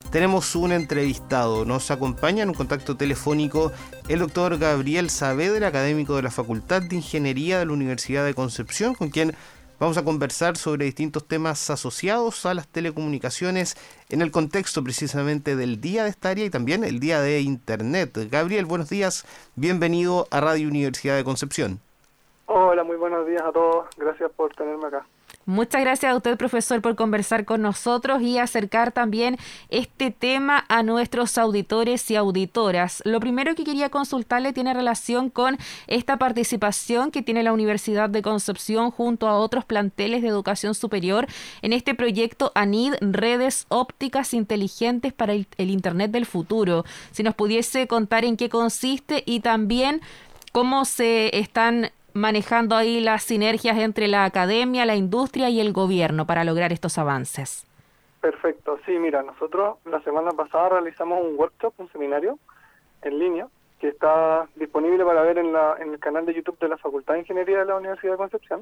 tenemos un entrevistado. Nos acompaña en un contacto telefónico el doctor Gabriel Saavedra, académico de la Facultad de Ingeniería de la Universidad de Concepción, con quien vamos a conversar sobre distintos temas asociados a las telecomunicaciones en el contexto precisamente del día de esta área y también el día de Internet. Gabriel, buenos días, bienvenido a Radio Universidad de Concepción. Hola, muy buenos días a todos, gracias por tenerme acá. Muchas gracias a usted, profesor, por conversar con nosotros y acercar también este tema a nuestros auditores y auditoras. Lo primero que quería consultarle tiene relación con esta participación que tiene la Universidad de Concepción junto a otros planteles de educación superior en este proyecto ANID, Redes Ópticas Inteligentes para el Internet del Futuro. Si nos pudiese contar en qué consiste y también cómo se están manejando ahí las sinergias entre la academia, la industria y el gobierno para lograr estos avances. Perfecto, sí, mira, nosotros la semana pasada realizamos un workshop, un seminario en línea, que está disponible para ver en el canal de YouTube de la Facultad de Ingeniería de la Universidad de Concepción,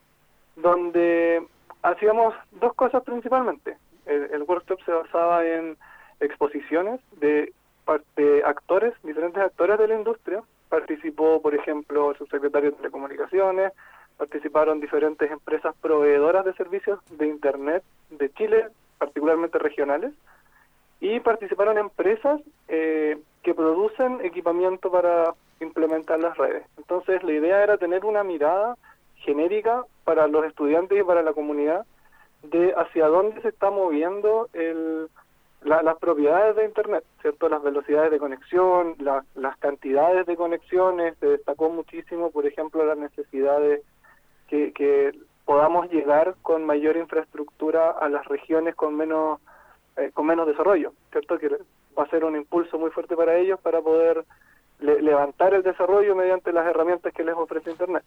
donde hacíamos dos cosas principalmente. El workshop se basaba en exposiciones de actores, diferentes actores de la industria. Participó, por ejemplo, el subsecretario de Telecomunicaciones, participaron diferentes empresas proveedoras de servicios de Internet de Chile, particularmente regionales, y participaron empresas que producen equipamiento para implementar las redes. Entonces, la idea era tener una mirada genérica para los estudiantes y para la comunidad de hacia dónde se está moviendo las propiedades de Internet, ¿cierto? Las velocidades de conexión, las cantidades de conexiones. Se destacó muchísimo, por ejemplo, la necesidad de que podamos llegar con mayor infraestructura a las regiones con menos desarrollo, ¿cierto? Que va a ser un impulso muy fuerte para ellos para poder levantar el desarrollo mediante las herramientas que les ofrece Internet.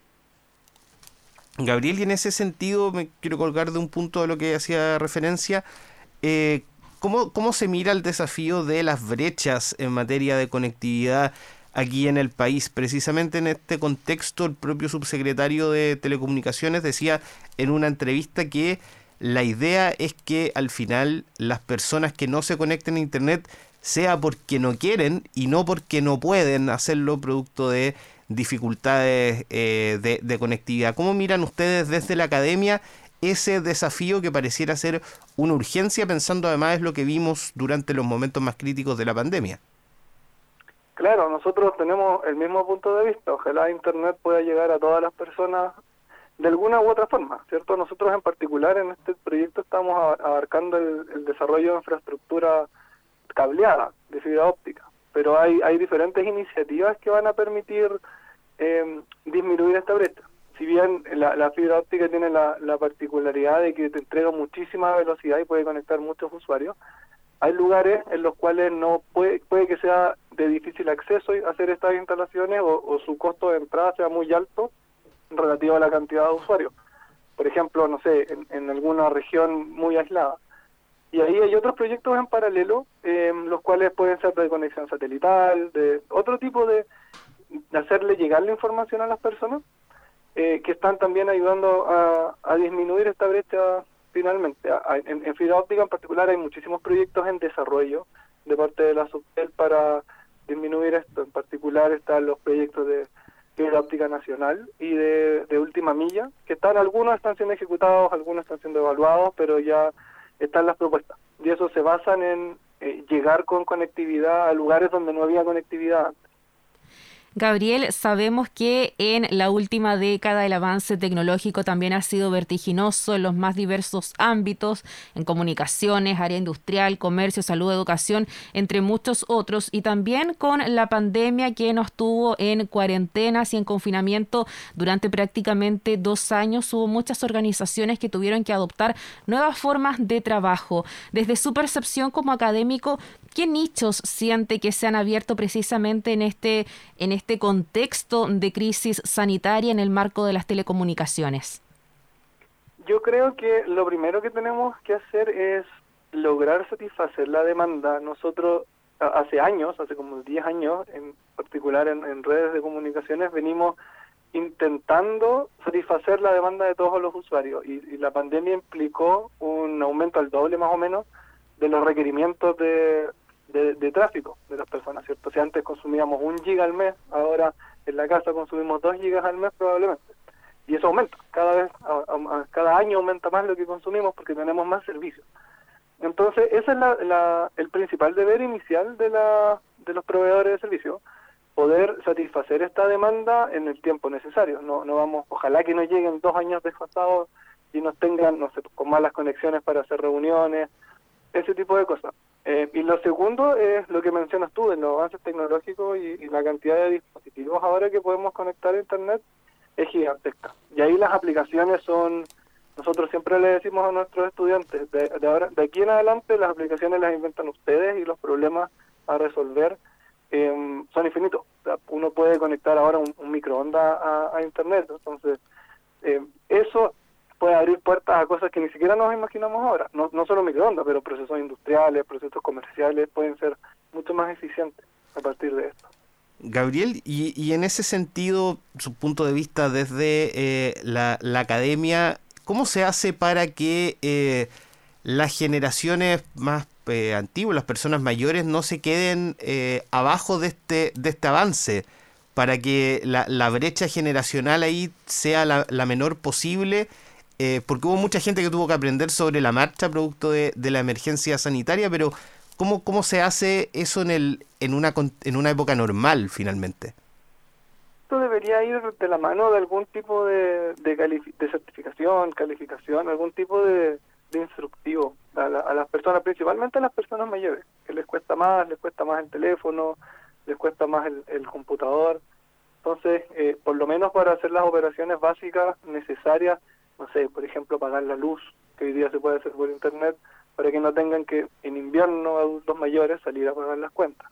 Gabriel, y en ese sentido me quiero colgar de un punto de lo que hacía referencia. ¿Cómo se mira el desafío de las brechas en materia de conectividad aquí en el país? Precisamente en este contexto, el propio subsecretario de Telecomunicaciones decía en una entrevista que la idea es que al final las personas que no se conecten a Internet sea porque no quieren y no porque no pueden hacerlo producto de dificultades de conectividad. ¿Cómo miran ustedes desde la academia ese desafío que pareciera ser una urgencia, pensando además en lo que vimos durante los momentos más críticos de la pandemia? Claro, nosotros tenemos el mismo punto de vista. Ojalá Internet pueda llegar a todas las personas de alguna u otra forma, ¿cierto? Nosotros en particular en este proyecto estamos abarcando el desarrollo de infraestructura cableada, de fibra óptica, pero hay diferentes iniciativas que van a permitir disminuir esta brecha. Si bien la fibra óptica tiene la particularidad de que te entrega muchísima velocidad y puede conectar muchos usuarios, hay lugares en los cuales no puede que sea de difícil acceso hacer estas instalaciones o su costo de entrada sea muy alto relativo a la cantidad de usuarios. Por ejemplo, no sé, en alguna región muy aislada. Y ahí hay otros proyectos en paralelo, los cuales pueden ser de conexión satelital, de otro tipo de hacerle llegar la información a las personas, que están también ayudando a disminuir esta brecha finalmente. En fibra óptica en particular hay muchísimos proyectos en desarrollo de parte de la Subtel para disminuir esto. En particular están los proyectos de fibra óptica nacional y de última milla, que algunos están siendo ejecutados, algunos están siendo evaluados, pero ya están las propuestas. Y eso se basan en llegar con conectividad a lugares donde no había conectividad antes. Gabriel, sabemos que en la última década el avance tecnológico también ha sido vertiginoso en los más diversos ámbitos, en comunicaciones, área industrial, comercio, salud, educación, entre muchos otros, y también con la pandemia que nos tuvo en cuarentenas y en confinamiento durante prácticamente 2 años. Hubo muchas organizaciones que tuvieron que adoptar nuevas formas de trabajo. Desde su percepción como académico, ¿qué nichos siente que se han abierto precisamente en este contexto de crisis sanitaria en el marco de las telecomunicaciones? Yo creo que lo primero que tenemos que hacer es lograr satisfacer la demanda. Nosotros hace como 10 años, en particular en redes de comunicaciones, venimos intentando satisfacer la demanda de todos los usuarios y la pandemia implicó un aumento al doble más o menos de los requerimientos de tráfico de las personas, ¿cierto? Si antes consumíamos 1 giga al mes, ahora en la casa consumimos 2 gigas al mes probablemente. Y eso aumenta, cada año aumenta más lo que consumimos porque tenemos más servicios. Entonces, ese es el principal deber inicial de los proveedores de servicios, poder satisfacer esta demanda en el tiempo necesario. No vamos, ojalá que no lleguen 2 años desfasados y nos tengan, no sé, con malas conexiones para hacer reuniones, ese tipo de cosas. Y lo segundo es lo que mencionas tú, de los avances tecnológicos y la cantidad de dispositivos ahora que podemos conectar a Internet es gigantesca. Y ahí las aplicaciones son, nosotros siempre le decimos a nuestros estudiantes, de aquí en adelante las aplicaciones las inventan ustedes y los problemas a resolver son infinitos. O sea, uno puede conectar ahora un microondas a Internet, entonces eso puede abrir puertas a cosas que ni siquiera nos imaginamos ahora. No solo microondas, pero procesos industriales, procesos comerciales pueden ser mucho más eficientes a partir de esto. Gabriel, y en ese sentido, su punto de vista desde la academia, ¿cómo se hace para que las generaciones más antiguas, las personas mayores, no se queden abajo de este avance, para que la brecha generacional ahí sea la menor posible? Porque hubo mucha gente que tuvo que aprender sobre la marcha producto de la emergencia sanitaria, pero ¿cómo se hace eso en una época normal finalmente? Esto debería ir de la mano de algún tipo de certificación, calificación, algún tipo de instructivo a las personas, principalmente a las personas mayores, que les cuesta más el teléfono, les cuesta más el computador. Entonces, por lo menos para hacer las operaciones básicas necesarias, no sé, por ejemplo, pagar la luz, que hoy día se puede hacer por Internet, para que no tengan que, en invierno, adultos mayores, salir a pagar las cuentas.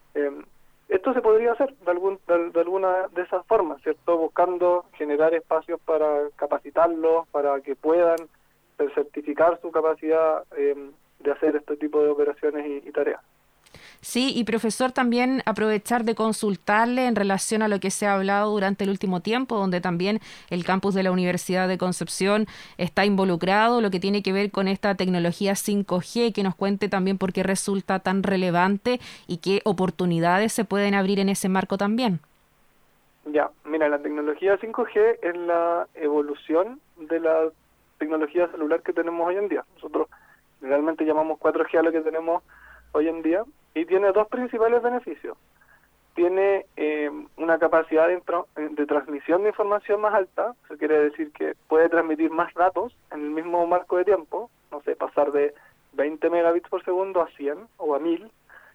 Esto se podría hacer de alguna de esas formas, ¿cierto? Buscando generar espacios para capacitarlos, para que puedan certificar su capacidad de hacer este tipo de operaciones y tareas. Sí, y profesor, también aprovechar de consultarle en relación a lo que se ha hablado durante el último tiempo, donde también el campus de la Universidad de Concepción está involucrado, lo que tiene que ver con esta tecnología 5G, que nos cuente también por qué resulta tan relevante y qué oportunidades se pueden abrir en ese marco también. Ya, mira, la tecnología 5G es la evolución de la tecnología celular que tenemos hoy en día. Nosotros realmente llamamos 4G a lo que tenemos hoy en día, y tiene 2 principales beneficios. Tiene una capacidad de transmisión de información más alta, eso quiere decir que puede transmitir más datos en el mismo marco de tiempo, no sé, pasar de 20 megabits por segundo a 100 o a 1000.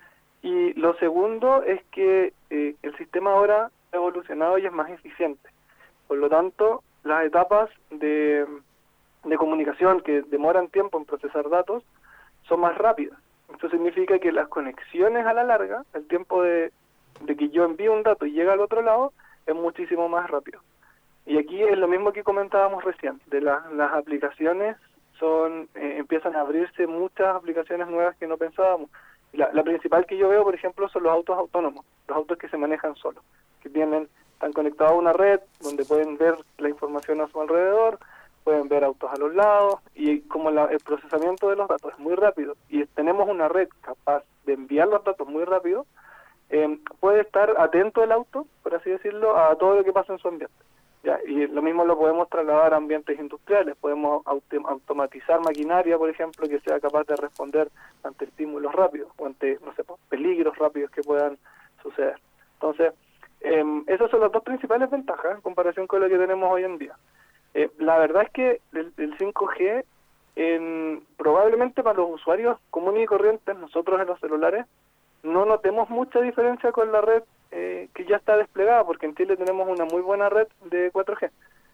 Y lo segundo es que el sistema ahora ha evolucionado y es más eficiente. Por lo tanto, las etapas de comunicación que demoran tiempo en procesar datos son más rápidas. Esto significa que las conexiones a la larga, el tiempo de que yo envío un dato y llega al otro lado, es muchísimo más rápido. Y aquí es lo mismo que comentábamos recién, de las aplicaciones empiezan a abrirse muchas aplicaciones nuevas que no pensábamos. La principal que yo veo, por ejemplo, son los autos autónomos, los autos que se manejan solos, que están conectados a una red donde pueden ver la información a su alrededor, pueden ver autos a los lados, y como el procesamiento de los datos es muy rápido y tenemos una red capaz de enviar los datos muy rápido, puede estar atento el auto, por así decirlo, a todo lo que pasa en su ambiente. ¿Ya? Y lo mismo lo podemos trasladar a ambientes industriales, podemos automatizar maquinaria, por ejemplo, que sea capaz de responder ante estímulos rápidos o ante, no sé, peligros rápidos que puedan suceder. Entonces, esas son las 2 principales ventajas en comparación con lo que tenemos hoy en día. La verdad es que el 5G, probablemente para los usuarios comunes y corrientes, nosotros en los celulares, no notemos mucha diferencia con la red que ya está desplegada, porque en Chile tenemos una muy buena red de 4G.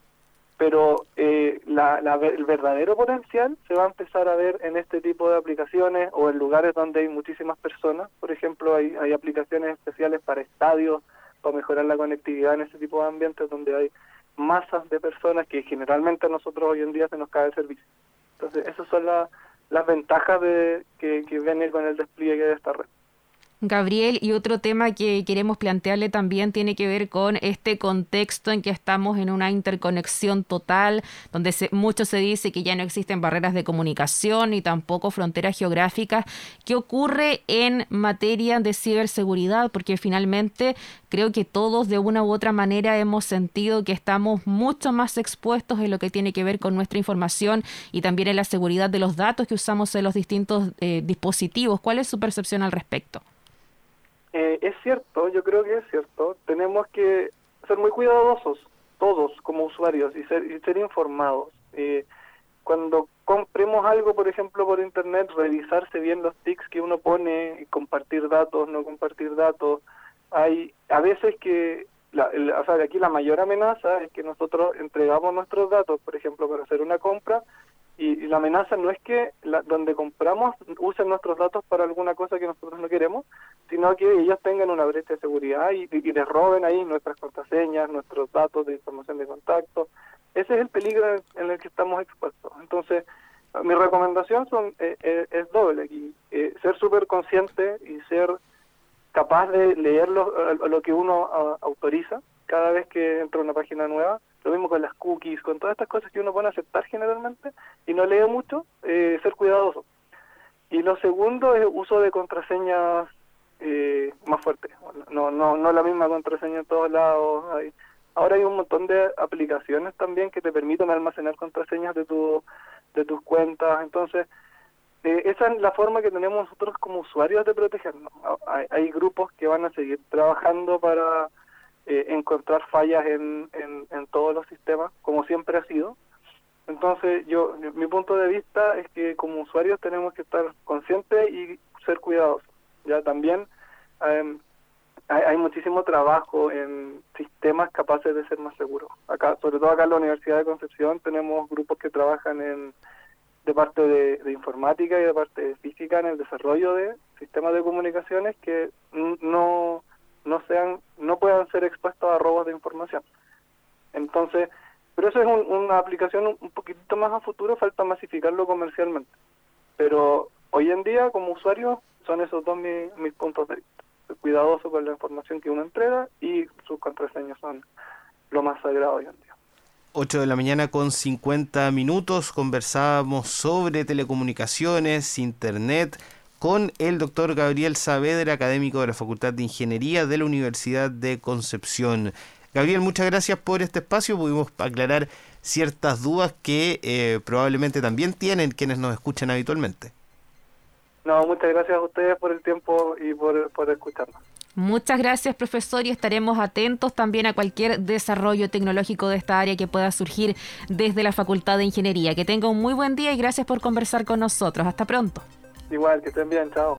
Pero el verdadero potencial se va a empezar a ver en este tipo de aplicaciones o en lugares donde hay muchísimas personas. Por ejemplo, hay aplicaciones especiales para estadios, para mejorar la conectividad en ese tipo de ambientes donde hay masas de personas que generalmente a nosotros hoy en día se nos cae el servicio. Entonces, esas son las ventajas que vienen con el despliegue de esta red. Gabriel, y otro tema que queremos plantearle también tiene que ver con este contexto en que estamos en una interconexión total, donde mucho se dice que ya no existen barreras de comunicación ni tampoco fronteras geográficas. ¿Qué ocurre en materia de ciberseguridad? Porque finalmente creo que todos de una u otra manera hemos sentido que estamos mucho más expuestos en lo que tiene que ver con nuestra información y también en la seguridad de los datos que usamos en los distintos dispositivos. ¿Cuál es su percepción al respecto? Es cierto, yo creo que es cierto. Tenemos que ser muy cuidadosos, todos como usuarios, y ser informados. Cuando compremos algo, por ejemplo, por internet, revisarse bien los tics que uno pone, compartir datos, no compartir datos. Hay a veces que, aquí la mayor amenaza es que nosotros entregamos nuestros datos, por ejemplo, para hacer una compra, y la amenaza no es que donde compramos usen nuestros datos para alguna cosa que nosotros no queremos, sino que ellos tengan una brecha de seguridad y les roben ahí nuestras contraseñas, nuestros datos de información de contacto. Ese es el peligro en el que estamos expuestos. Entonces, mi recomendación es doble aquí. Ser súper consciente y ser capaz de leer lo que uno autoriza cada vez que entra a una página nueva. Lo mismo con las cookies, con todas estas cosas que uno pone a aceptar generalmente y no lee mucho, ser cuidadoso. Y lo segundo es uso de contraseñas más fuertes. No la misma contraseña en todos lados. Ahora hay un montón de aplicaciones también que te permiten almacenar contraseñas de tus cuentas. Entonces, esa es la forma que tenemos nosotros como usuarios de protegernos. Hay grupos que van a seguir trabajando para encontrar fallas en todos los sistemas, como siempre ha sido. Entonces, mi punto de vista es que como usuarios tenemos que estar conscientes y ser cuidadosos. Ya también hay muchísimo trabajo en sistemas capaces de ser más seguros. Acá, sobre todo acá en la Universidad de Concepción, tenemos grupos que trabajan de parte de informática y de parte de física en el desarrollo de sistemas de comunicaciones que no puedan ser expuestos a robos de información. Entonces, pero eso es una aplicación un poquitito más a futuro, falta masificarlo comercialmente. Pero hoy en día, como usuario, son esos dos mis puntos de vista. Ser cuidadoso con la información que uno entrega y sus contraseñas son lo más sagrado hoy en día. 8 de la mañana con 50 minutos, conversábamos sobre telecomunicaciones, internet, con el doctor Gabriel Saavedra, académico de la Facultad de Ingeniería de la Universidad de Concepción. Gabriel, muchas gracias por este espacio. Pudimos aclarar ciertas dudas que probablemente también tienen quienes nos escuchan habitualmente. No, muchas gracias a ustedes por el tiempo y por escucharnos. Muchas gracias, profesor, y estaremos atentos también a cualquier desarrollo tecnológico de esta área que pueda surgir desde la Facultad de Ingeniería. Que tenga un muy buen día y gracias por conversar con nosotros. Hasta pronto. Igual, que estén bien, chao.